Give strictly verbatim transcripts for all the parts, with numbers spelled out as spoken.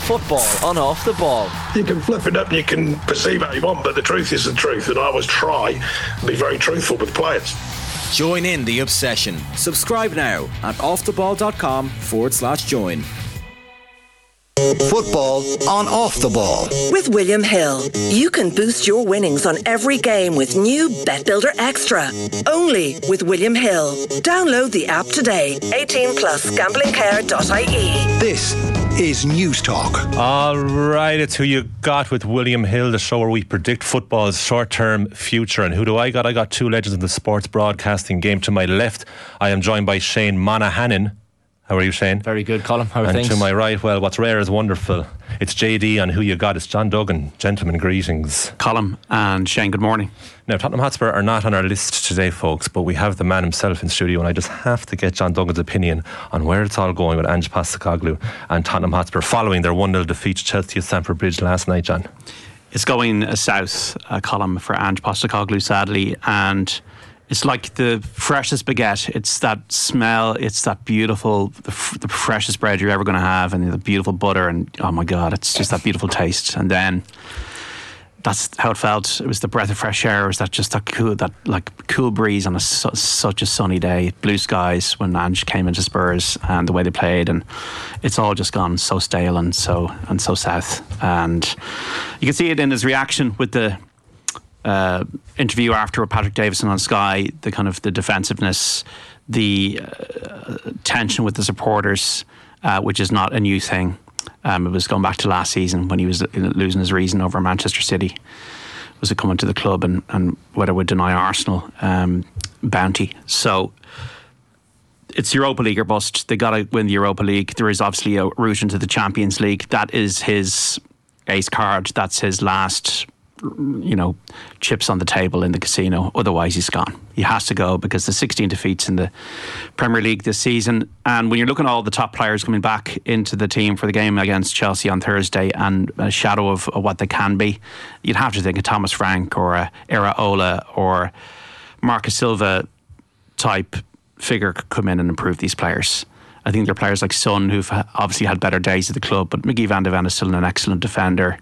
Football on Off the Ball. You can flip it up and you can perceive how you want, but the truth is the truth, and I always try and be very truthful with players. Join in the obsession. Subscribe now at offtheball.com forward slash join. Football on Off the Ball. With William Hill, you can boost your winnings on every game with new Bet Builder Extra. Only with William Hill. Download the app today. eighteen plus gambling care dot I E. This is News Talk. All right, it's Who You Got with William Hill, the show where we predict football's short-term future. And who do I got? I got two legends of the sports broadcasting game. To my left, I am joined by Shane Monaghan. How are you, Shane? Very good, Colin. How are and things? To my right, well, what's rare is wonderful. It's J D on Who You Got. It's John Duggan. Gentlemen, greetings. Colin and Shane, good morning. Now, Tottenham Hotspur are not on our list today, folks, but we have the man himself in studio, and I just have to get John Duggan's opinion on where it's all going with Ange Postecoglou and Tottenham Hotspur following their one nil defeat to Chelsea at Stamford Bridge last night, John. It's going uh, south, uh, Colin, for Ange Postecoglou, sadly, and it's like the freshest baguette. It's that smell. It's that beautiful, the, f- the freshest bread you're ever going to have, and the beautiful butter. And oh my God, it's just that beautiful taste. And then that's how it felt. It was the breath of fresh air. It was that just that cool, that like cool breeze on a su- such a sunny day, blue skies when Ange came into Spurs and the way they played, and it's all just gone so stale and so and so south. And you can see it in his reaction with the Uh, interview after with Patrick Davison on Sky, the kind of the defensiveness, the uh, tension with the supporters, uh, which is not a new thing. Um, it was going back to last season when he was losing his reason over Manchester City. Was it coming to the club and, and whether it would deny Arsenal um, bounty? So it's Europa League or bust. They got to win the Europa League. There is obviously a route into the Champions League. That is his ace card. That's his last, you know, chips on the table in the casino. Otherwise he's gone. He has to go because there's sixteen defeats in the Premier League this season, and when you're looking at all the top players coming back into the team for the game against Chelsea on Thursday and a shadow of, of what they can be, you'd have to think a Thomas Frank or a Iraola or Marcus Silva type figure could come in and improve these players. I think there are players like Son who've obviously had better days at the club, but Mickey van de Ven is still an excellent defender.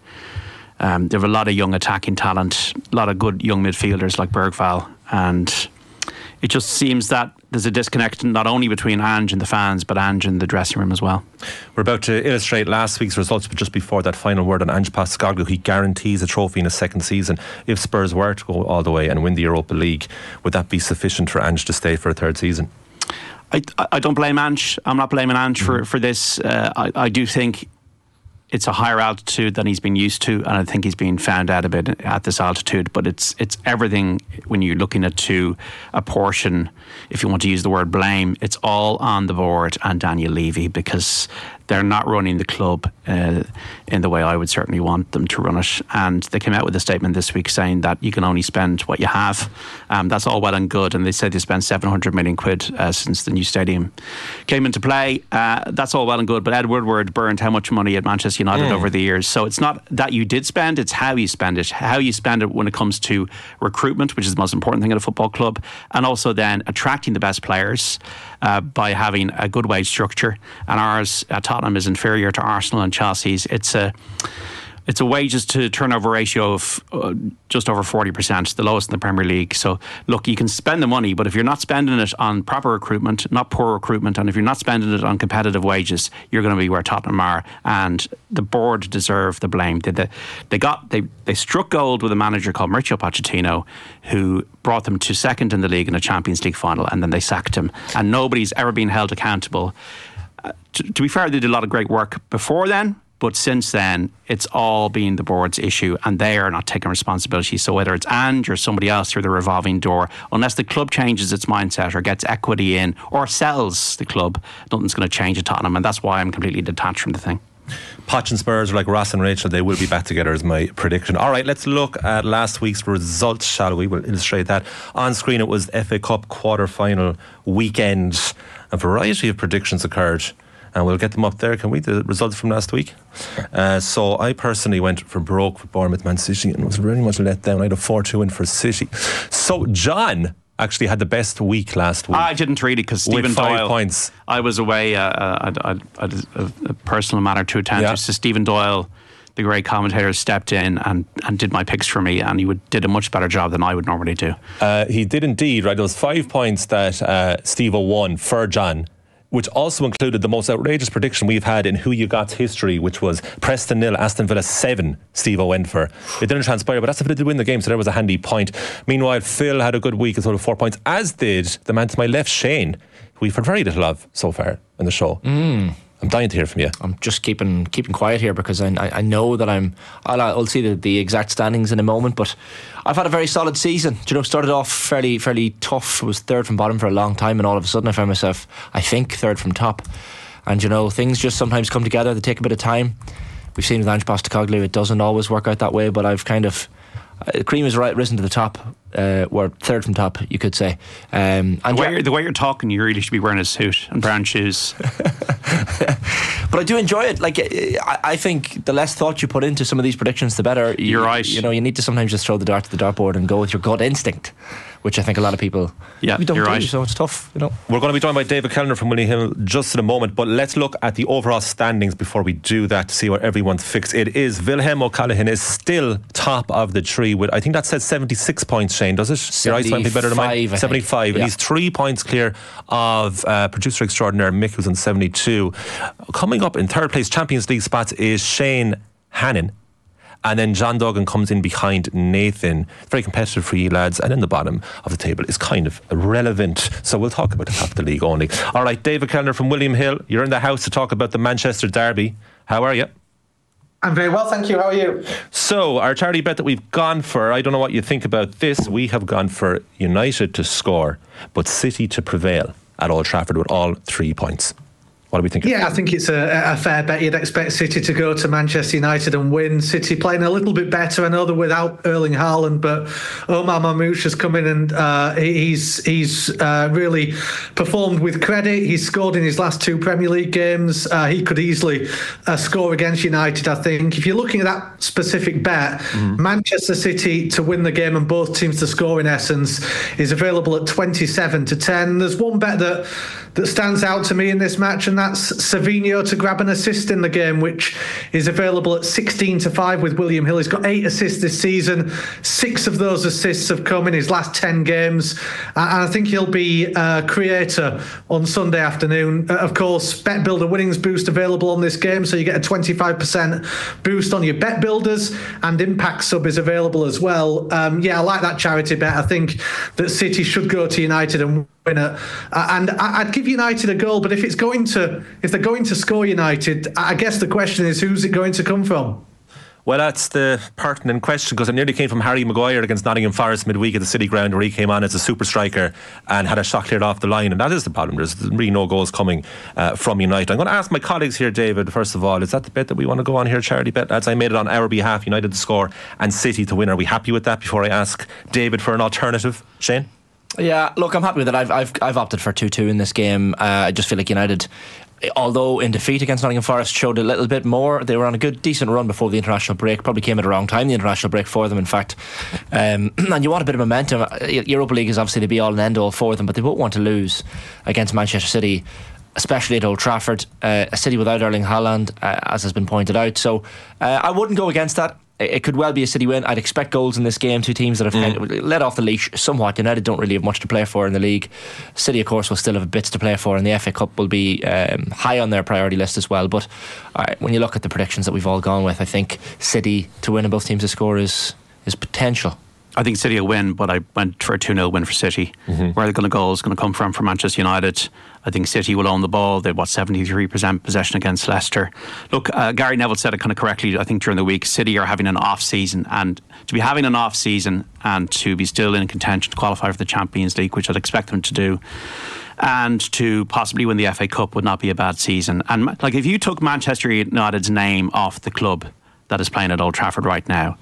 Um, they have a lot of young attacking talent, a lot of good young midfielders like Bergvall, and it just seems that there's a disconnect not only between Ange and the fans, but Ange and the dressing room as well. We're about to illustrate last week's results, but just before that, final word on Ange Postecoglou. He guarantees a trophy in his second season. If Spurs were to go all the way and win the Europa League, would that be sufficient for Ange to stay for a third season? I, I don't blame Ange. I'm not blaming Ange for, for this. Uh, I, I do think it's a higher altitude than he's been used to, and I think he's been found out a bit at this altitude. But it's it's everything when you're looking at to a portion, if you want to use the word blame, it's all on the board and Daniel Levy, because they're not running the club uh, in the way I would certainly want them to run it. And they came out with a statement this week saying that you can only spend what you have. Um, that's all well and good. And they said they spent seven hundred million quid uh, since the new stadium came into play. Uh, that's all well and good. But Ed Woodward burned how much money at Manchester United mm. over the years. So it's not that you did spend, it's how you spend it. How you spend it when it comes to recruitment, which is the most important thing at a football club. And also then attracting the best players uh, by having a good wage structure. And ours at Tottenham is inferior to Arsenal and Chelsea's. It's a it's a wages to turnover ratio of uh, just over forty percent, the lowest in the Premier League. So look, you can spend the money, but if you're not spending it on proper recruitment, not poor recruitment, and if you're not spending it on competitive wages, you're going to be where Tottenham are. And the board deserve the blame. They, they, they got they, they struck gold with a manager called Mauricio Pochettino, who brought them to second in the league in a Champions League final, and then they sacked him. And nobody's ever been held accountable. Uh, to, to be fair, they did a lot of great work before then, but since then, it's all been the board's issue, and they are not taking responsibility. So whether it's Ange or somebody else through the revolving door, unless the club changes its mindset or gets equity in or sells the club, nothing's going to change at Tottenham, and that's why I'm completely detached from the thing. Poch and Spurs are like Ross and Rachel. They will be back together is my prediction. All right, let's look at last week's results, shall we? We'll illustrate that. On screen it was F A Cup quarter-final weekend. A variety of predictions occurred, and we'll get them up there. Can we? The results from last week. Uh, so I personally went for broke with Bournemouth Man City and was very much let down. I had a four two win for City. So John actually had the best week last week. I didn't really because With Stephen five Doyle. points. I was away. Uh, I, I, I had a, a personal matter to attend Yeah. to. So Stephen Doyle, the great commentator, stepped in and, and did my picks for me, and he would, did a much better job than I would normally do. Uh, he did indeed, right? Those five points that uh, Steve-O won for John, which also included the most outrageous prediction we've had in Who You Got's history, which was Preston nil, Aston Villa seven, Steve-O went for. It didn't transpire, but Aston Villa did win the game, so there was a handy point. Meanwhile, Phil had a good week as well with four points, as did the man to my left, Shane, who we've heard very little of so far in the show. Mm. I'm dying to hear from you. I'm just keeping keeping quiet here because I, I, I know that I'm. I'll, I'll see the, the exact standings in a moment, but I've had a very solid season. Do you know, started off fairly fairly tough. Was third from bottom for a long time, and all of a sudden I found myself, I think, third from top. And you know, things just sometimes come together. They take a bit of time. We've seen with Ange Postecoglou, it doesn't always work out that way. But I've kind of uh, cream has right risen to the top. Uh, we're third from top, you could say. Um, and The way, yeah, you're, the way you're talking, you really should be wearing a suit and brown shoes. but I do enjoy it. Like I, I think the less thought you put into some of these predictions, the better. You, You're right. You know, you need to sometimes just throw the dart to the dartboard and go with your gut instinct, which I think a lot of people Yeah, we don't you're do. right. So it's tough. You know. We're going to be joined by David Kellner from William Hill just in a moment, but let's look at the overall standings before we do that to see where everyone's fixed. It is Wilhelm O'Callaghan is still top of the tree with, I think that says seventy-six points, Shane, does it? Your eyes might be better than mine. seventy-five, I think. seventy-five, and Yeah. he's three points clear of uh, producer extraordinaire Mick, who's on seventy-two. Coming up in third place, Champions League spots, is Shane Hannon. And then John Duggan comes in behind Nathan. Very competitive for you lads. And in the bottom of the table is kind of irrelevant. So we'll talk about the top of the league only. All right, David Kellner from William Hill. You're in the house to talk about the Manchester Derby. How are you? I'm very well, thank you. How are you? So, our charity bet that we've gone for, I don't know what you think about this. We have gone for United to score, but City to prevail at Old Trafford with all three points. What do we think? Yeah, I think it's a, a fair bet. You'd expect City to go to Manchester United and win. City playing a little bit better. I know they're without Erling Haaland, but Omar Mamouche has come in and uh, he's he's uh, really performed with credit. He's scored in his last two Premier League games. Uh, he could easily uh, score against United, I think. If you're looking at that specific bet, mm-hmm. Manchester City to win the game and both teams to score, in essence, is available at twenty-seven to ten. There's one bet that that stands out to me in this match, and that's Savinho to grab an assist in the game, which is available at sixteen to five with William Hill. He's got eight assists this season. Six of those assists have come in his last ten games. Uh, and I think he'll be a creator on Sunday afternoon. Uh, of course, Bet Builder winnings boost available on this game, so you get a twenty-five percent boost on your Bet Builders, and Impact Sub is available as well. Um, yeah, I like that charity bet. I think that City should go to United and win it. Uh, and I, I'd give United a goal, but if it's going to, if they're going to score United, I guess the question is, who's it going to come from? Well, that's the pertinent question, because it nearly came from Harry Maguire against Nottingham Forest midweek at the City Ground, where he came on as a super striker and had a shot cleared off the line, and that is the problem. There's really no goals coming uh, from United. I'm going to ask my colleagues here, David, first of all, is that the bet that we want to go on here, charity bet? As I made it on our behalf, United to score and City to win. Are we happy with that before I ask David for an alternative? Shane? Yeah, look, I'm happy with it. I've I've I've opted for two two in this game. Uh, I just feel like United, although in defeat against Nottingham Forest, showed a little bit more. They were on a good, decent run before the international break. Probably came at the wrong time, the international break for them, in fact. Um, and you want a bit of momentum. Europa League is obviously the be all and end all for them, but they won't want to lose against Manchester City, especially at Old Trafford, uh, a city without Erling Haaland, uh, as has been pointed out. So uh, I wouldn't go against that. It could well be a City win. I'd expect goals in this game. Two teams that have mm. kind of let off the leash somewhat. United don't really have much to play for in the league. City, of course, will still have bits to play for, and the F A Cup will be um, high on their priority list as well. But uh, when you look at the predictions that we've all gone with, I think City to win and both teams to score is is potential. I think City will win, but I went for a two nil win for City. Mm-hmm. Where the goal is going to come from for Manchester United. I think City will own the ball. They've got seventy-three percent possession against Leicester. Look, uh, Gary Neville said it kind of correctly, I think, during the week. City are having an off season, and to be having an off season and to be still in contention to qualify for the Champions League, which I'd expect them to do, and to possibly win the F A Cup would not be a bad season. And like, if you took Manchester United's name off the club that is playing at Old Trafford right now,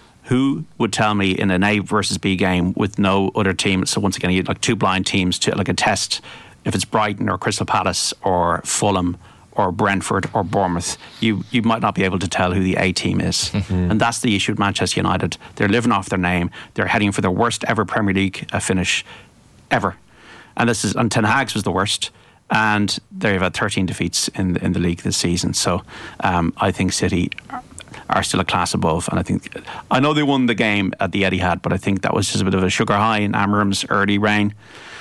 who would tell me in an A versus B game with no other team? So once again, you like two blind teams to like a test. If it's Brighton or Crystal Palace or Fulham or Brentford or Bournemouth, you you might not be able to tell who the A team is. Mm-hmm. And that's the issue with Manchester United. They're living off their name. They're heading for their worst ever Premier League uh, finish ever. And this is, and Ten Hag's was the worst. And they've had thirteen defeats in the, in the league this season. So um, I think City are, are still a class above. And I think, I know they won the game at the Etihad, but I think that was just a bit of a sugar high in Amarim's early reign.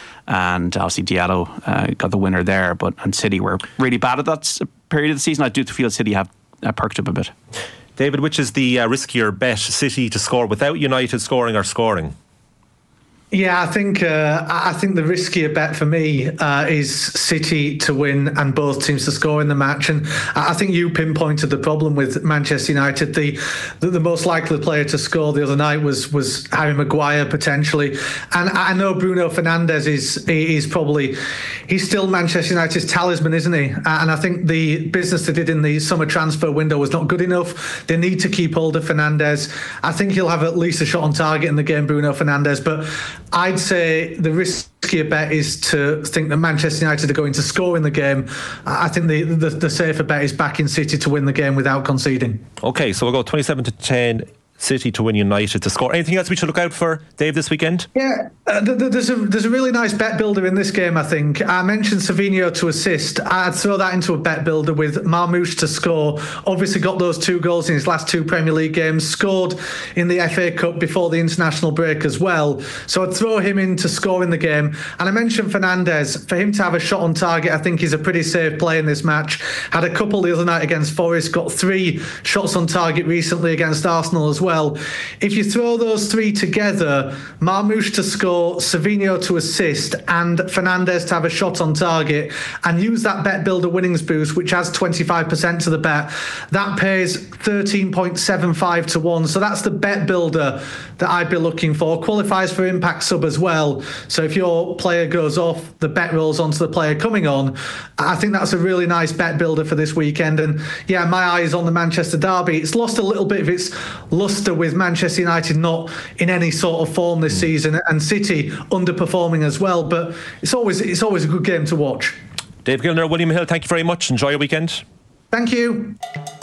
And obviously Diallo uh, got the winner there. But and City were really bad at that period of the season. I do feel City have uh, perked up a bit. David, which is the uh, riskier bet, City to score without United scoring or scoring? Yeah, I think uh, I think the riskier bet for me uh, is City to win and both teams to score in the match. And I think you pinpointed the problem with Manchester United. The the, the most likely player to score the other night was was Harry Maguire potentially. And I know Bruno Fernandes is is probably he's still Manchester United's talisman, isn't he? And I think the business they did in the summer transfer window was not good enough. They need to keep hold of Fernandes. I think he'll have at least a shot on target in the game, Bruno Fernandes, but I'd say the riskier bet is to think that Manchester United are going to score in the game. I think the, the, the safer bet is backing City to win the game without conceding. Okay, so we'll go twenty-seven to ten, City to win, United to score. Anything else we should look out for, Dave, this weekend? Yeah, uh, th- th- there's a there's a really nice bet builder in this game, I think. I mentioned Savinho to assist. I'd throw that into a bet builder with Marmoush to score. Obviously got those two goals in his last two Premier League games, scored in the F A Cup before the international break as well. So I'd throw him in to score in the game. And I mentioned Fernandes. For him to have a shot on target, I think he's a pretty safe play in this match. Had a couple the other night against Forest, got three shots on target recently against Arsenal as well. Well, if you throw those three together, Marmoush to score, Savinho to assist, and Fernandes to have a shot on target, and use that bet builder winnings boost, which has twenty-five percent to the bet, that pays thirteen point seven five to one. So that's the bet builder that I'd be looking for. Qualifies for impact sub as well. So if your player goes off, the bet rolls onto the player coming on. I think that's a really nice bet builder for this weekend. And yeah, my eye is on the Manchester derby. It's lost a little bit of its luster with Manchester United not in any sort of form this season, and City underperforming as well. But it's always it's always a good game to watch. Dave Gilner, William Hill, thank you very much. Enjoy your weekend. Thank you.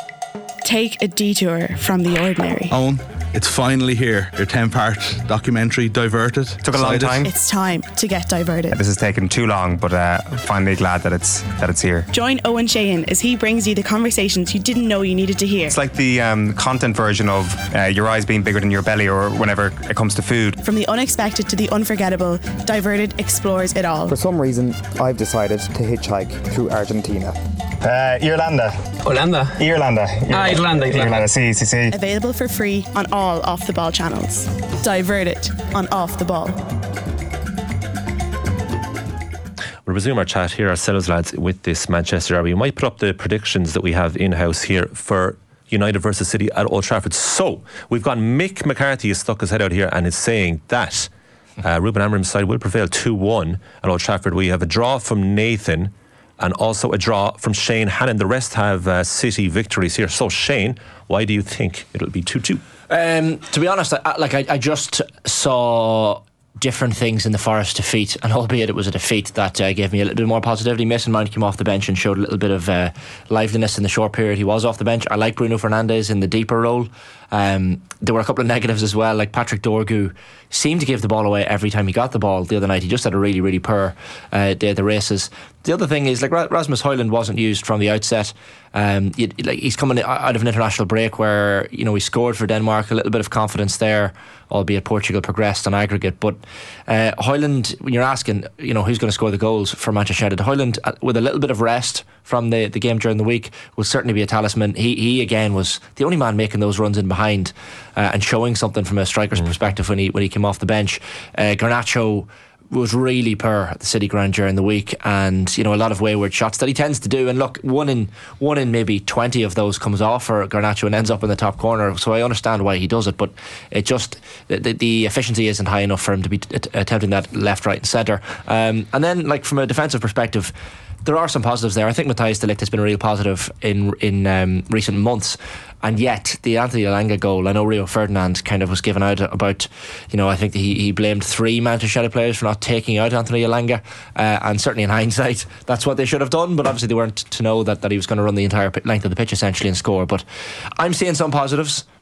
Take a detour from the ordinary. Owen, it's finally here. Your ten-part documentary, Diverted. Took a long time. It's time to get diverted. This has taken too long, but uh, I'm finally glad that it's that it's here. Join Owen Sheehan as he brings you the conversations you didn't know you needed to hear. It's like the um, content version of uh, your eyes being bigger than your belly, or whenever it comes to food. From the unexpected to the unforgettable, Diverted explores it all. For some reason, I've decided to hitchhike through Argentina. Uh, Irlanda. Holanda. Irlanda. Ah, Irlanda. Irlanda. See, see, see. Available for free on all Off the Ball channels. Diverted on Off the Ball. We'll resume our chat here ourselves, lads, with this Manchester derby. We might put up the predictions that we have in-house here for United versus City at Old Trafford. So, we've got Mick McCarthy has stuck his head out here and is saying that uh, Ruben Amorim's side will prevail two one at Old Trafford. We have a draw from Nathan and also a draw from Shane Hannon. The rest have uh, City victories here. So, Shane, why do you think it'll be two two? Um, to be honest, I, like I, I just saw different things in the Forest defeat, and albeit it was a defeat that uh, gave me a little bit more positivity. Mason Mount came off the bench and showed a little bit of uh, liveliness in the short period he was off the bench. I like Bruno Fernandes in the deeper role. Um, there were a couple of negatives as well, like Patrick Dorgu seemed to give the ball away every time he got the ball the other night. He just had a really really poor uh, day at the races. The other thing is, like, Rasmus Højlund wasn't used from the outset. Um, you, like, he's coming out of an international break where, you know, he scored for Denmark, a little bit of confidence there, albeit Portugal progressed on aggregate. But uh, Højlund, when you're asking, you know, who's going to score the goals for Manchester United, Højlund, uh, with a little bit of rest from the, the game during the week, will certainly be a talisman. He he again was the only man making those runs in behind uh, and showing something from a striker's mm. perspective when he when he came off the bench. Uh, Garnacho was really poor at the City ground during the week, and you know, a lot of wayward shots that he tends to do. And look, one in one in maybe twenty of those comes off for Garnacho and ends up in the top corner. So I understand why he does it, but it just the, the efficiency isn't high enough for him to be t- attempting that left, right, and centre. Um, and then, like, from a defensive perspective, there are some positives there. I think Matthijs de Ligt has been a real positive in in um, recent months, and yet the Anthony Elanga goal, I know Rio Ferdinand kind of was given out about, you know, I think he, he blamed three Manchester United players for not taking out Anthony Elanga, uh, and certainly in hindsight that's what they should have done, but obviously they weren't to know that, that he was going to run the entire length of the pitch essentially and score. But I'm seeing some positives.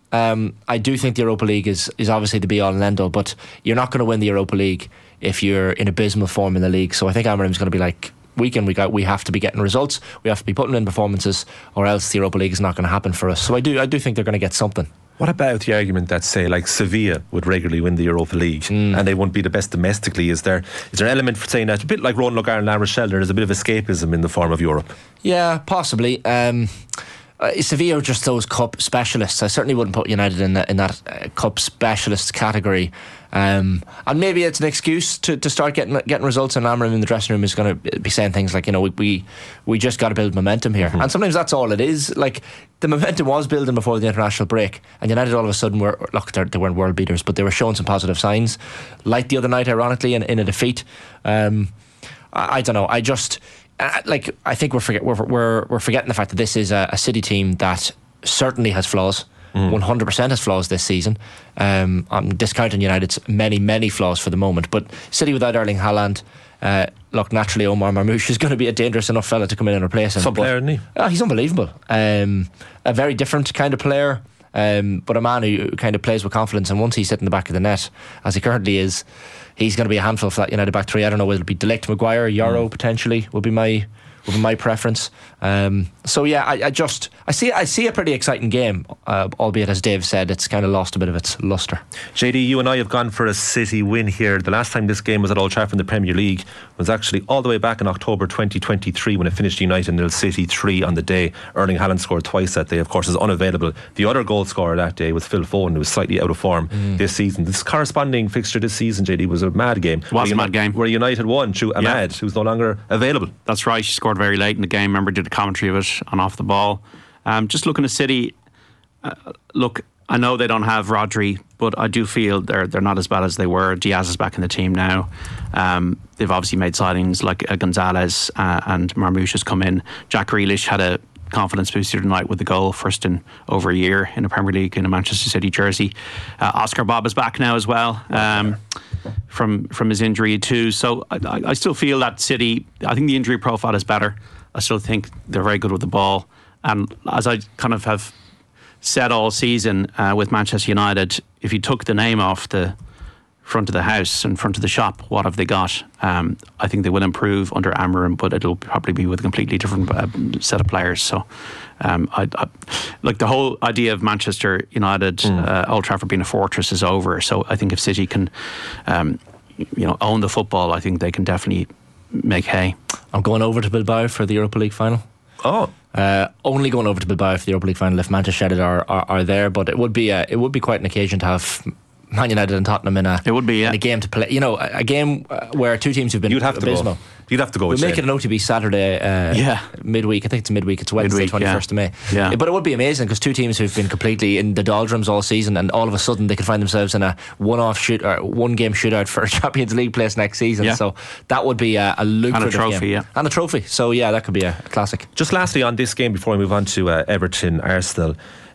Um, I do think the Europa League is, is obviously the be-all and end-all, but you're not going to win the Europa League if you're in abysmal form in the league. So I think Amarim's going to be like, week in, week out, we have to be getting results, we have to be putting in performances, or else the Europa League is not going to happen for us. So I do I do think they're going to get something. What about the argument that, say, like Sevilla would regularly win the Europa League mm. and they wouldn't be the best domestically? Is there is there an element for saying that? A bit like Ronan Logar and La Rochelle, there's a bit of escapism in the form of Europe. Yeah, possibly. Um, uh, Sevilla are just those cup specialists. I certainly wouldn't put United in that, in that uh, cup specialists category. Um, and maybe it's an excuse to, to start getting getting results, and Amarim in the dressing room is going to be saying things like, you know, we we, we just got to build momentum here. Mm-hmm. And sometimes that's all it is. Like, the momentum was building before the international break, and United all of a sudden were, look, they weren't world beaters, but they were showing some positive signs, like the other night, ironically, in, in a defeat. Um, I, I don't know. I just uh, like I think we're forget we're we're, we're forgetting the fact that this is a, a City team that certainly has flaws. one hundred percent has flaws this season. um, I'm discounting United's many many flaws for the moment, but City without Erling Haaland, uh, look, naturally Omar Marmoush is going to be a dangerous enough fella to come in and replace him. Some player, isn't he? Oh, he's unbelievable. Um, a very different kind of player, um, but a man who kind of plays with confidence, and once he's sitting in the back of the net as he currently is, he's going to be a handful for that United back three. I don't know whether it'll be De Ligt, Maguire, Yoro mm. potentially will be my would be my preference. Um, so yeah, I, I just I see I see a pretty exciting game, uh, albeit as Dave said, it's kind of lost a bit of its lustre. J D, you and I have gone for a City win here. The last time this game was at Old Trafford in the Premier League was actually all the way back in October twenty twenty-three, when it finished United nil, City three on the day. Erling Haaland scored twice that day, of course, is unavailable. The other goal scorer that day was Phil Foden, who was slightly out of form mm. this season. This corresponding fixture this season, J D, was a mad game. It was a mad game, where United won through Ahmad, yeah. who's no longer available. That's right, he scored very late in the game. Remember, did a commentary of it on Off the Ball. Um, just looking at City, uh, look, I know they don't have Rodri, but I do feel they're they're not as bad as they were. Diaz is back in the team now. Um, they've obviously made signings like uh, Gonzalez uh, and Marmoush has come in. Jack Grealish had a confidence booster tonight with the goal, first in over a year in the Premier League in a Manchester City jersey. Uh, Oscar Bob is back now as well. Um, from from his injury too. So I, I still feel that City, I think the injury profile is better. I still think they're very good with the ball. And as I kind of have said all season uh, with Manchester United, if you took the name off the front of the house and front of the shop, what have they got? Um, I think they will improve under Amarim, but it'll probably be with a completely different uh, set of players. So um, I, I, like the whole idea of Manchester United, mm. uh, Old Trafford being a fortress is over. So I think if City can um, you know, own the football, I think they can definitely make hay. I'm going over to Bilbao for the Europa League final. Oh, uh, only going over to Bilbao for the Europa League final if Manchester United are, are, are there. But it would be a, it would be quite an occasion to have Man United and Tottenham in a it would be yeah. in a game to play. You know, a, a game where two teams have been You'd have abysmal. To go. You'd have to go. We'll make it an O T B Saturday, uh, yeah, midweek. I think it's midweek. It's Wednesday, twenty-first yeah. of May. Yeah. But it would be amazing because two teams who've been completely in the doldrums all season, and all of a sudden they could find themselves in a one-off shoot or one-game shootout for a Champions League place next season. Yeah. So that would be a, a lucrative and a trophy, game. yeah, and a trophy. So yeah, that could be a, a classic. Just lastly on this game before we move on to uh, Everton, Arsenal.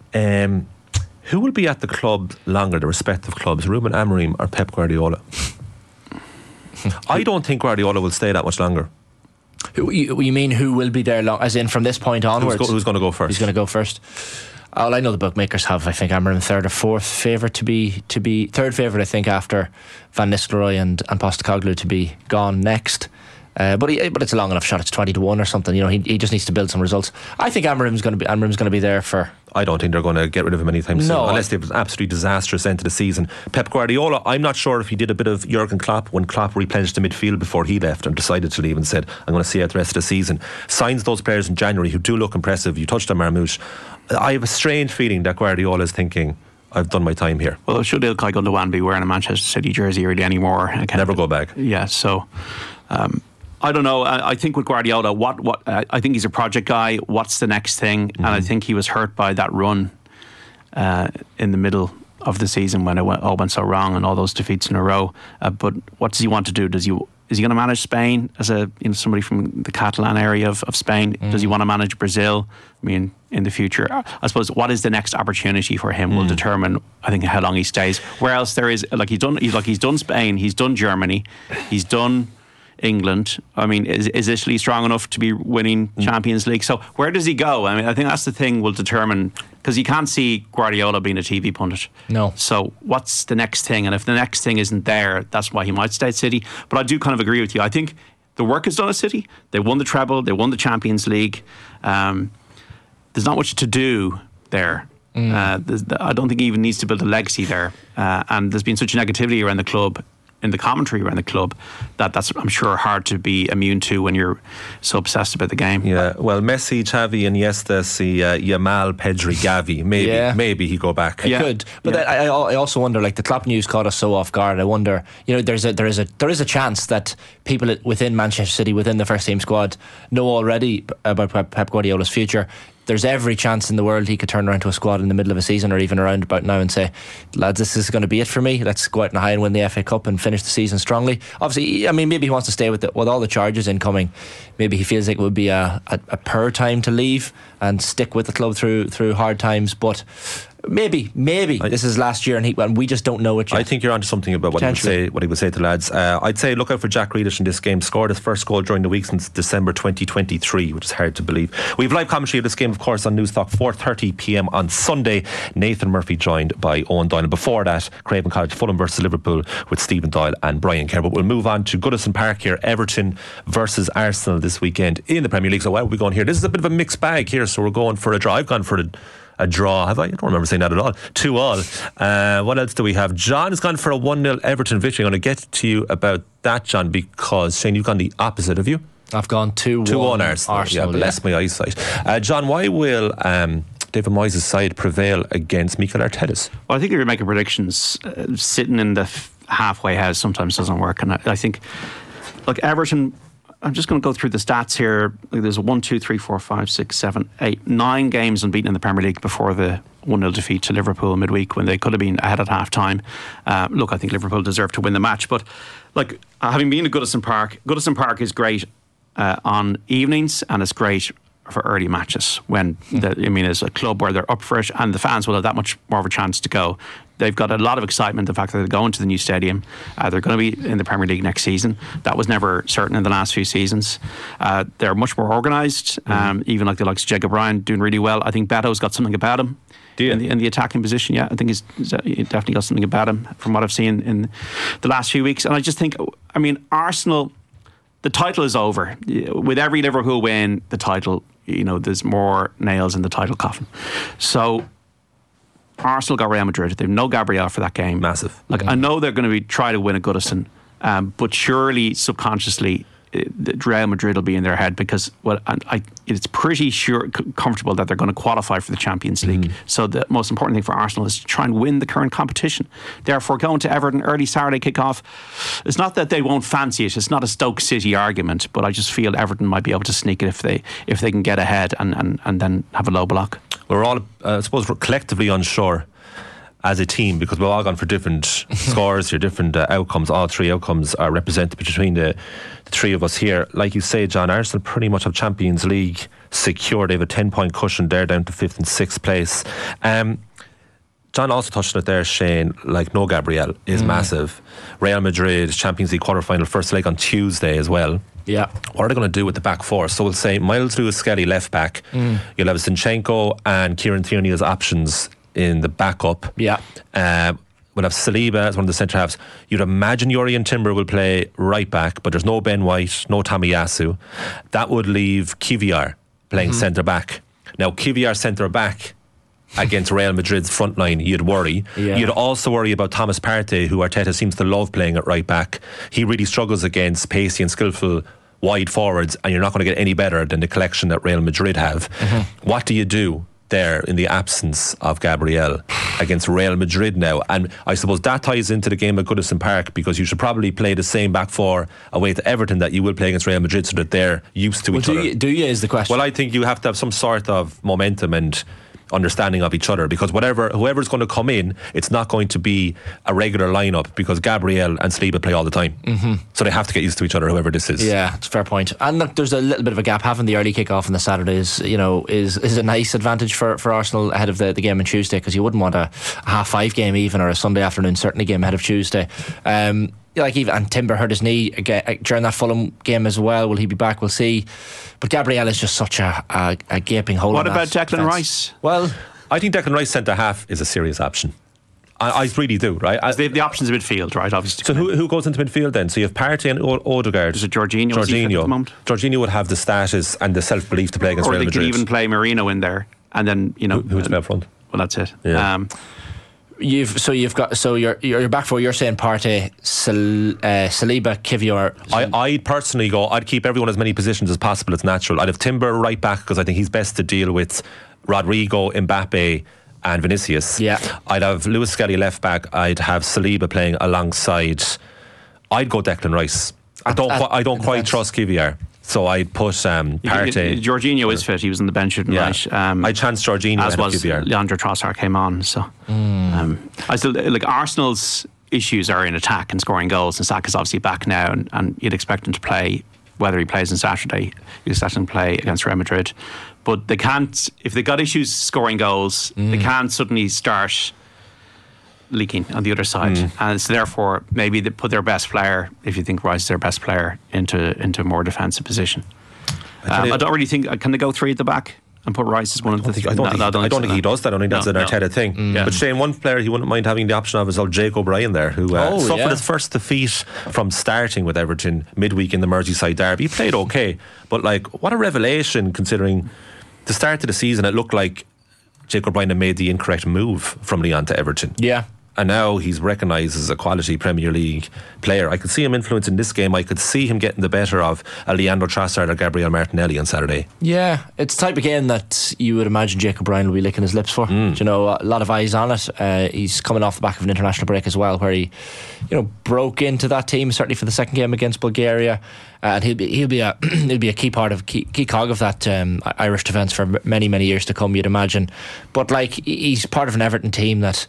Um, Who will be at the club longer, the respective clubs, Ruben Amorim or Pep Guardiola? I don't think Guardiola will stay that much longer. Who, you, you mean who will be there long, as in from this point onwards? Who's, go, who's going to go first? Who's going to go first? All I know, the bookmakers have, I think, Amorim third or fourth favourite to be to be third favourite, I think, after Van Nistelrooy and, and Postecoglou to be gone next. Uh, but he, but it's a long enough shot. It's twenty to one or something. You know, he he just needs to build some results. I think Amarim's going to be Amarim's going to be there for. I don't think they're going to get rid of him anytime soon, no, unless they have an absolutely disastrous end to the season. Pep Guardiola, I'm not sure if he did a bit of Jurgen Klopp when Klopp replenished the midfield before he left and decided to leave and said, I'm going to see out the rest of the season. Signs those players in January who do look impressive. You touched on Marmoush. I have a strange feeling that Guardiola is thinking, I've done my time here. Well, should Ilkay Gundogan be wearing a Manchester City jersey really anymore? Never go back. Yeah, so um, I don't know. I, I think with Guardiola, what what uh, I think he's a project guy. What's the next thing? Mm-hmm. And I think he was hurt by that run uh, in the middle of the season when it went, all went so wrong and all those defeats in a row. Uh, but what does he want to do? Does he is he going to manage Spain as a you know somebody from the Catalan area of, of Spain? Mm. Does he want to manage Brazil? I mean, in the future, I suppose what is the next opportunity for him mm. will determine, I think, how long he stays. Where else there is, like he's done, he's like he's done Spain, he's done Germany, he's done England. I mean, is, is Italy strong enough to be winning mm. Champions League? So where does he go? I mean, I think that's the thing will determine, because you can't see Guardiola being a T V pundit. No. So what's the next thing? And if the next thing isn't there, that's why he might stay at City. But I do kind of agree with you. I think the work is done at City. They won the treble. They won the Champions League. Um, there's not much to do there. Mm. Uh, I don't think he even needs to build a legacy there. Uh, and there's been such negativity around the club, in the commentary around the club, that that's, I'm sure, hard to be immune to when you're so obsessed about the game. Yeah, well, Messi, Xavi, Iniesta, see uh, Yamal, Pedri, Gavi. Maybe, yeah. maybe he go back. He yeah. could, but yeah. I, I also wonder, like the Klopp news caught us so off guard. I wonder, you know, there's a there is a there is a chance that people within Manchester City, within the first team squad, know already about Pep Guardiola's future. There's every chance in the world he could turn around to a squad in the middle of a season or even around about now and say, lads, this is going to be it for me. Let's go out and high and win the F A Cup and finish the season strongly. Obviously, I mean, maybe he wants to stay with it with all the charges incoming. Maybe he feels like it would be a, a, a poor time to leave and stick with the club through through hard times. But maybe, maybe I, this is last year and, he, and we just don't know it yet. I think you're onto something about what he would say. What he would say to lads. Uh, I'd say look out for Jack Grealish in this game. Scored his first goal during the week since December twenty twenty-three, which is hard to believe. We have live commentary of this game, of course, on Newstalk four thirty p.m. on Sunday. Nathan Murphy joined by Owen Doyle. And before that, Craven Cottage, Fulham versus Liverpool with Stephen Doyle and Brian Kerr. But we'll move on to Goodison Park here. Everton versus Arsenal this weekend in the Premier League. So where are we going here? This is a bit of a mixed bag here. So we're going for a draw. I've gone for a A draw, have I? I don't remember saying that at all. Two all. Uh, what else do we have? John has gone for a one nil Everton victory. I'm going to get to you about that, John, because Shane, you've gone the opposite, have you? I've gone two one. two one Arsenal. Arsenal. Yeah, bless yeah. my eyesight. Uh, John, why will um, David Moyes' side prevail against Mikel Arteta's? Well, I think if you're making predictions, uh, sitting in the f- halfway house sometimes doesn't work. And I, I think, look, Everton, I'm just going to go through the stats here. There's a one, two, three, four, five, six, seven, eight, nine games unbeaten in the Premier League before the one nil defeat to Liverpool midweek when they could have been ahead at half time. Uh, look, I think Liverpool deserved to win the match. But like, having been to Goodison Park, Goodison Park is great uh, on evenings and it's great for early matches when the, I mean, it's a club where they're up for it and the fans will have that much more of a chance to go. They've got a lot of excitement, the fact that they're going to the new stadium. Uh, they're going to be in the Premier League next season. That was never certain in the last few seasons. Uh, they're much more organised, um, mm. even like the likes of Jacob Ryan doing really well. I think Beto's got something about him. Do you? In the, in the attacking position, yeah. I think he's, he's definitely got something about him from what I've seen in the last few weeks. And I just think, I mean, Arsenal, the title is over. With every Liverpool win, the title, you know, there's more nails in the title coffin. So Arsenal got Real Madrid. They've no Gabriel for that game. Massive. Like, I know they're going to be trying to win at Goodison, um, but surely subconsciously uh, Real Madrid will be in their head because well, I, I, it's pretty sure comfortable that they're going to qualify for the Champions League. Mm. So the most important thing for Arsenal is to try and win the current competition. Therefore, going to Everton early Saturday kickoff, it's not that they won't fancy it. It's not a Stoke City argument, but I just feel Everton might be able to sneak it if they if they can get ahead and, and, and then have a low block. We're all, uh, I suppose, we're collectively unsure as a team because we've all gone for different scores here, different uh, outcomes. All three outcomes are represented between the, the three of us here. Like you say, John, Arsenal pretty much have Champions League secure. They have a ten point cushion. They're down to fifth and sixth place. Um, John also touched on it there, Shane, like no Gabriel is mm. massive. Real Madrid Champions League quarter-final, first leg on Tuesday as well. Yeah. What are they going to do with the back four? So we'll say Miles Lewis-Skelly left back. Mm. You'll have Zinchenko and Kieran Tierney as options in the backup. Yeah. Uh, we'll have Saliba as one of the centre halves. You'd imagine Jurrien Timber will play right back, but there's no Ben White, no Tomiyasu. That would leave Kivior playing mm-hmm. centre back. Now, Kivior centre back against Real Madrid's front line, you'd worry. Yeah. You'd also worry about Thomas Partey, who Arteta seems to love playing at right back. He really struggles against pacey and skillful wide forwards, and you're not going to get any better than the collection that Real Madrid have. Mm-hmm. What do you do there in the absence of Gabriel against Real Madrid now? And I suppose that ties into the game at Goodison Park, because you should probably play the same back four away to Everton that you will play against Real Madrid, so that they're used to well, each do other. You, do you is the question. Well, I think you have to have some sort of momentum and understanding of each other, because whatever whoever's going to come in, it's not going to be a regular lineup, because Gabriel and Saliba play all the time. Mm-hmm. So they have to get used to each other, whoever this is. Yeah, it's a fair point. And look, there's a little bit of a gap. Having the early kick-off on the Saturdays, you know, is is a nice advantage for, for Arsenal ahead of the, the game on Tuesday, because you wouldn't want a, a half five game even, or a Sunday afternoon certainly game ahead of Tuesday. Um like even and Timber hurt his knee again during that Fulham game as well. Will he be back? We'll see. But Gabriel is just such a, a, a gaping hole. What in about that Declan defense. Rice? Well, I think Declan Rice centre half is a serious option. I, I really do, right? I, the, the options in midfield, right? Obviously. So who who goes into midfield then? So you have Partey and o- Odegaard. Is it Jorginho? Jorginho. At the moment? Jorginho would have the status and the self belief to play against or Real they Madrid. could even play Marino in there, and then you know who, who would play up front? Well, that's it. Yeah. Um, You've so you've got so you're you're back for you're saying Partey, Sal, uh, Saliba, Kivior. I I'd personally go. I'd keep everyone as many positions as possible. It's natural. I'd have Timber right back because I think he's best to deal with Rodrigo, Mbappe, and Vinicius. Yeah. I'd have Lewis Skelly left back. I'd have Saliba playing alongside. I'd go Declan Rice. I don't. At, Qu- I don't quite defense. trust Kivior. So I'd put um, Partey. Jorginho is fit. He was on the bench tonight. Yeah. Um, I chanced Jorginho as ahead of was Kivior. Leandro Trossard came on. So mm. um, I still like Arsenal's issues are in attack and scoring goals. And Saka's obviously back now, and, and you'd expect him to play. Whether he plays on Saturday, you'd expect him to play against Real Madrid. But they can't. If they got issues scoring goals, mm. they can't suddenly start leaking on the other side, Mm. and so therefore maybe they put their best player, if you think Rice is their best player, into into a more defensive position. Um, you- I don't really think. Can they go three at the back and put Rice as one of the? I think, I don't, no, think, no, I don't think he does that. I don't think that's No, an no. Arteta thing. Mm. Yeah. But Shane, one player he wouldn't mind having the option of is old Jake O'Brien there, who uh, Oh, suffered yeah. his first defeat from starting with Everton midweek in the Merseyside derby. He played okay, but like what a revelation considering the start of the season it looked like Jake O'Brien had made the incorrect move from Lyon to Everton. Yeah. And now he's recognised as a quality Premier League player. I could see him influencing this game. I could see him getting the better of a Leandro Trossard or Gabriel Martinelli on Saturday. Yeah, it's the type of game that you would imagine Jacob Bryan will be licking his lips for. Mm. Do you know, a lot of eyes on it. Uh, he's coming off the back of an international break as well, where he, you know, broke into that team certainly for the second game against Bulgaria, uh, and he'll be he'll be a he'll be a key part of key, key cog of that um, Irish defence for many many years to come. You'd imagine, but like he's part of an Everton team that,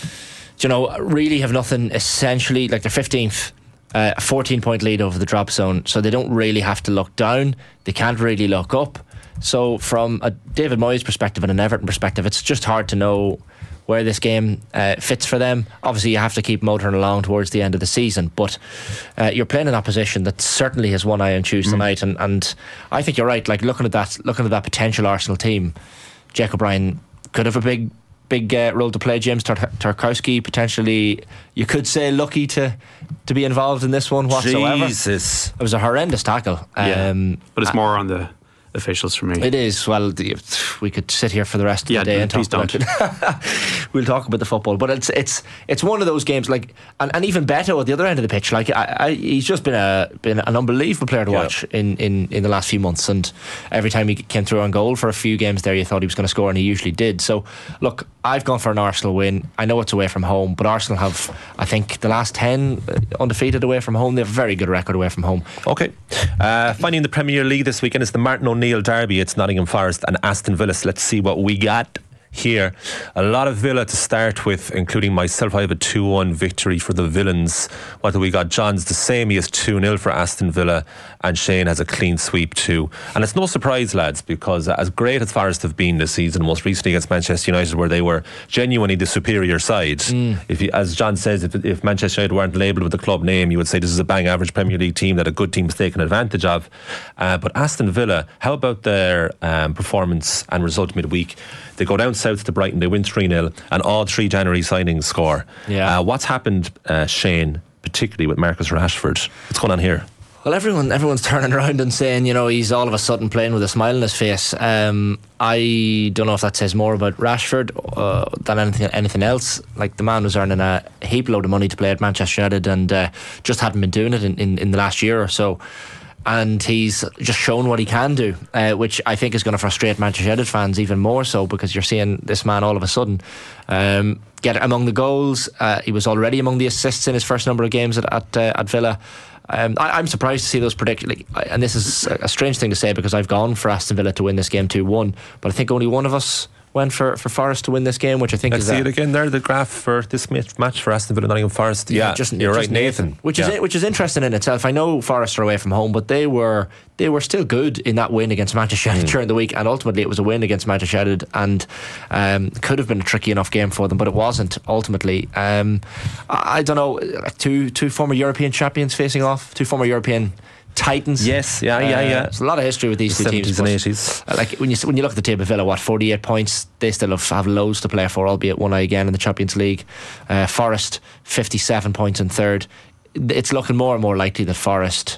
you know, really have nothing essentially. Like they're fifteenth, uh, a fourteen point lead over the drop zone, so they don't really have to look down, they can't really look up. So from a David Moyes perspective and an Everton perspective, it's just hard to know where this game uh, fits for them. Obviously you have to keep motoring along towards the end of the season, but uh, you're playing an opposition that certainly has one eye on Tuesday mm. night, and, and I think you're right. Like looking at that looking at that potential Arsenal team, Jacob Bryan could have a big big uh, role to play. James Tar- Tarkowski potentially, you could say, lucky to to be involved in this one whatsoever. Jesus, it was a horrendous tackle. Yeah, um, but it's more on the officials for me. It is. Well, the, we could sit here for the rest of yeah, the day and please talk don't. about it. We'll talk about the football, but it's it's it's one of those games. Like, and, and even Beto at the other end of the pitch. Like, I, I, he's just been a been an unbelievable player to yeah. watch in, in, in the last few months. And every time he came through on goal for a few games there, you thought he was going to score, and he usually did. So, look, I've gone for an Arsenal win. I know it's away from home, but Arsenal have, I think, the last ten undefeated away from home. They have a very good record away from home. Okay. Uh, finally, in the Premier League this weekend, it's the Martin O'Neill derby. It's Nottingham Forest and Aston Villa. So let's see what we got here. A lot of Villa to start with, including myself. I have a two one victory for the Villains. What do we got? John's the same. He has two nil for Aston Villa, and Shane has a clean sweep too. And it's no surprise, lads, because as great as Forest have been this season, most recently against Manchester United, where they were genuinely the superior side. Mm. If you, as John says, if, if Manchester United weren't labelled with the club name, you would say this is a bang average Premier League team that a good team's taken advantage of. Uh, but Aston Villa, how about their um, performance and result midweek? They go down south to Brighton, they win three nil, and all three January signings score. Yeah. Uh, what's happened, uh, Shane, particularly with Marcus Rashford? What's going on here? Well, everyone, everyone's turning around and saying, you know, he's all of a sudden playing with a smile on his face. Um, I don't know if that says more about Rashford uh, than anything anything else. Like, the man was earning a heap load of money to play at Manchester United, and uh, just hadn't been doing it in, in, in the last year or so. And he's just shown what he can do, uh, which I think is going to frustrate Manchester United fans even more so, because you're seeing this man all of a sudden um, get among the goals. Uh, he was already among the assists in his first number of games at at, uh, at Villa. Um, I, I'm surprised to see those predictions, like, and this is a strange thing to say because I've gone for Aston Villa to win this game two one, but I think only one of us went for, for Forest to win this game, which I think Let's is see a, it again there, the graph for this match for Aston Villa Nottingham Forest. Yeah, yeah just, you're just right, Nathan. Which yeah. is which is interesting in itself. I know Forest are away from home, but they were they were still good in that win against Manchester United mm. during the week, and ultimately it was a win against Manchester United, and um, could have been a tricky enough game for them, but it wasn't ultimately. Um, I, I don't know, like two two former European champions facing off, two former European Titans. Yes, yeah, yeah, yeah. Uh, there's a lot of history with these the two teams. seventies and eighties. Like when you when you look at the table, Villa, what forty-eight points? They still have, have loads to play for, albeit one eye again in the Champions League. Uh, Forest fifty-seven points in third. It's looking more and more likely that Forest.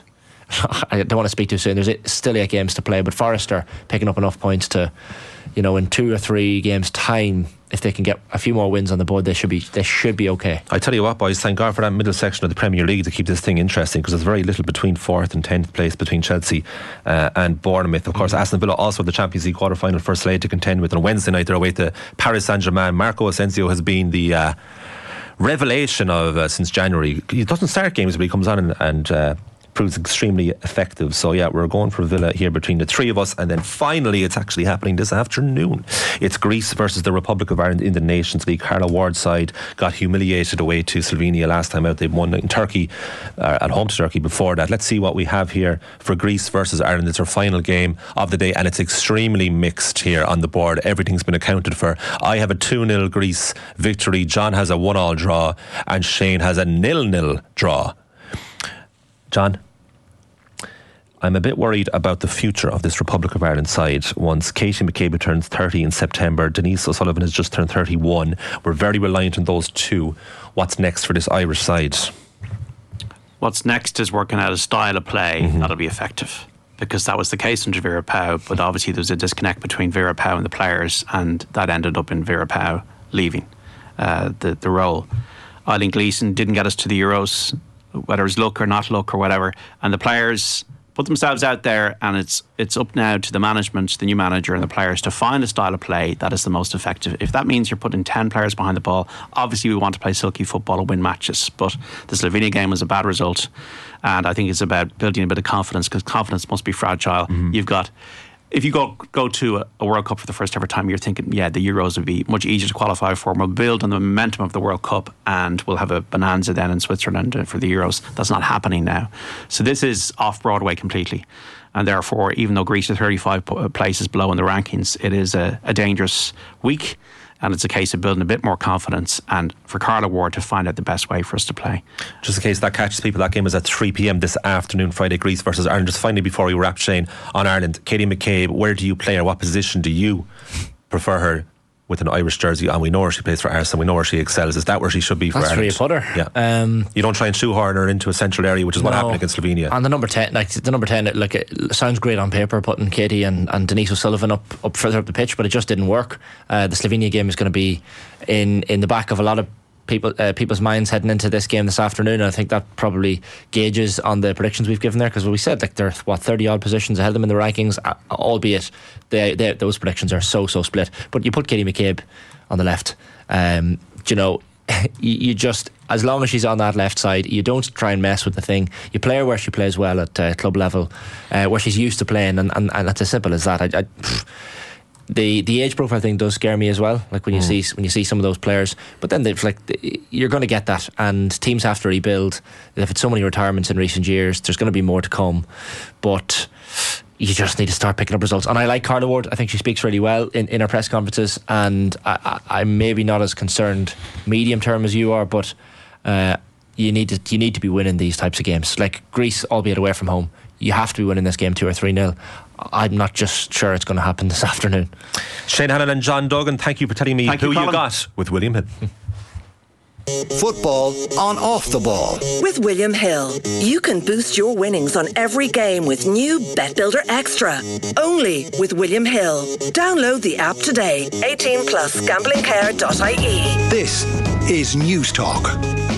I don't want to speak too soon. There's still eight games to play, but Forest are picking up enough points to, you know, in two or three games' time, if they can get a few more wins on the board, they should be they should be okay. I tell you what, boys, thank God for that middle section of the Premier League to keep this thing interesting, because there's very little between fourth and tenth place between Chelsea uh, and Bournemouth. Of course, mm-hmm. Aston Villa also the Champions League quarter-final first leg to contend with. On Wednesday night, they're away to Paris Saint-Germain. Marco Asensio has been the uh, revelation of uh, since January. He doesn't start games, but he comes on and, and uh, proves extremely effective. So yeah, we're going for Villa here between the three of us, and then finally it's actually happening this afternoon. It's Greece versus the Republic of Ireland in the Nations League. Carla Ward's side got humiliated away to Slovenia last time out. They won in Turkey, uh, at home to Turkey before that. Let's see what we have here for Greece versus Ireland. It's our final game of the day, and it's extremely mixed here on the board. Everything's been accounted for. I have a two nil Greece victory, John has a one all draw, and Shane has a nil nil draw. John, I'm a bit worried about the future of this Republic of Ireland side. Once Katie McCabe turns thirty in September, Denise O'Sullivan has just turned thirty-one. We're very reliant on those two. What's next for this Irish side? What's next is working out a style of play mm-hmm. that'll be effective, because that was the case under Vera Pauw, but obviously there was a disconnect between Vera Pauw and the players, and that ended up in Vera Pauw leaving uh, the, the role. Eileen Gleeson didn't get us to the Euros, whether it's luck or not luck or whatever, and the players put themselves out there, and it's it's up now to the management, the new manager and the players to find a style of play that is the most effective. If that means you're putting ten players behind the ball, obviously we want to play silky football and win matches, but the Slovenia game was a bad result, and I think it's about building a bit of confidence, because confidence must be fragile. Mm-hmm. You've got If you go go to a, a World Cup for the first ever time, you're thinking, yeah, the Euros would be much easier to qualify for. We'll build on the momentum of the World Cup, and we'll have a bonanza then in Switzerland for the Euros. That's not happening now. So this is off Broadway completely. And therefore, even though Greece is thirty-five places below in the rankings, it is a, a dangerous week. And it's a case of building a bit more confidence, and for Carla Ward to find out the best way for us to play. Just in case that catches people, that game is at three p.m. this afternoon, Friday, Greece versus Ireland. Just finally, before we wrap, Shane, on Ireland, Katie McCabe, where do you play her? What position do you prefer her with an Irish jersey on? We know where she plays for Arsenal, we know where she excels. Is that where she should be for That's Ireland? That's where you put her. Yeah. Um, you don't try and shoehorn her into a central area, which is no. what happened against Slovenia. And the number ten, like the number ten, it, like it sounds great on paper, putting Katie and, and Denise O'Sullivan up up further up the pitch, but it just didn't work. Uh, the Slovenia game is going to be in in the back of a lot of people uh, people's minds heading into this game this afternoon, and I think that probably gauges on the predictions we've given there, because we said like they're what thirty odd positions ahead of them in the rankings, uh, albeit they, they, those predictions are so so split. But you put Katie McCabe on the left, um, you know, you, you just, as long as she's on that left side, you don't try and mess with the thing. You play her where she plays well at uh, club level, uh, where she's used to playing, and, and, and it's as simple as that. I, I, pff, the the age profile thing does scare me as well, like when you mm. see when you see some of those players, but then they've like you're going to get that, and teams have to rebuild. They've had so many retirements in recent years, there's going to be more to come, but you just need to start picking up results. And I like Carla Ward. I think she speaks really well in, in her press conferences, and I, I, I'm maybe not as concerned medium term as you are, but uh, you need to you need to be winning these types of games. Like Greece, albeit away from home, you have to be winning this game two or three nil. I'm not just sure it's going to happen this afternoon. Shane Hannon and John Duggan, thank you for telling me thank who you, you got with William Hill. Football on Off the Ball. With William Hill, you can boost your winnings on every game with new Bet Builder Extra. Only with William Hill. Download the app today. eighteen plus gambling care dot I E. This is News Talk.